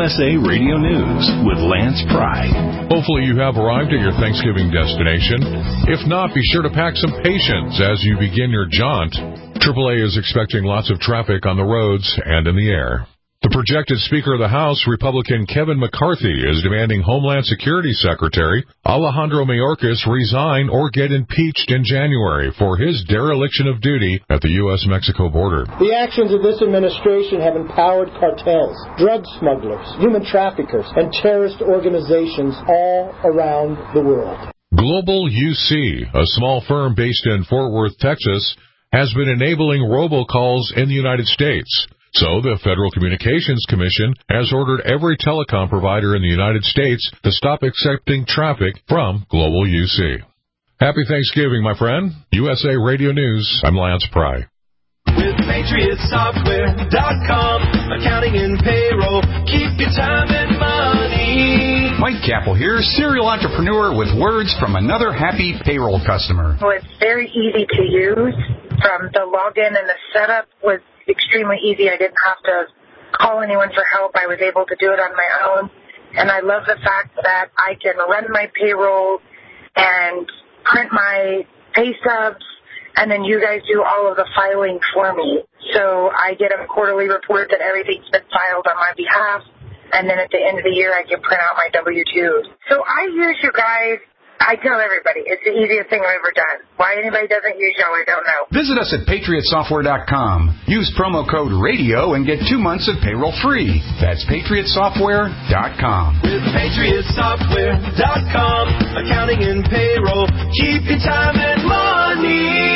USA Radio News with Lance Pry. Hopefully you have arrived at your Thanksgiving destination. If not, be sure to pack some patience as you begin your jaunt. AAA is expecting lots of traffic on the roads and in the air. The projected Speaker of the House, Republican Kevin McCarthy, is demanding Homeland Security Secretary Alejandro Mayorkas resign or get impeached in January for his dereliction of duty at the U.S.-Mexico border. The actions of this administration have empowered cartels, drug smugglers, human traffickers, and terrorist organizations all around the world. Global UC, a small firm based in Fort Worth, Texas, has been enabling robocalls in the United States. So the Federal Communications Commission has ordered every telecom provider in the United States to stop accepting traffic from Global UC. Happy Thanksgiving, my friend. USA Radio News, I'm Lance Pry. With PatriotSoftware.com, accounting and payroll, keep your time and money. Mike Capel here, serial entrepreneur with words from another happy payroll customer. Well, it's very easy to use. From the login and the setup was extremely easy. I didn't have to call anyone for help. I was able to do it on my own. And I love the fact that I can run my payroll and print my pay stubs, and then you guys do all of the filing for me. So I get a quarterly report that everything's been filed on my behalf, and then at the end of the year I can print out my W-2s. So I use you guys. I tell everybody, it's the easiest thing I've ever done. Why anybody doesn't use y'all, I don't know. Visit us at PatriotSoftware.com. Use promo code RADIO and get 2 months of payroll free. That's PatriotSoftware.com. With PatriotSoftware.com, accounting and payroll, keep your time and money.